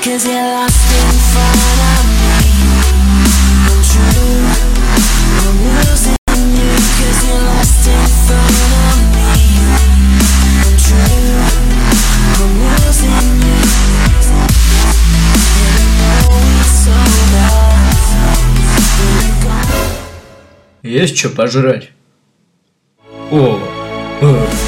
'cause you're lost in front of me. I'm true, I'm losing you 'cause you're lost in front of me. I'm true, I'm losing you. And I know it's over. Есть что пожрать? О,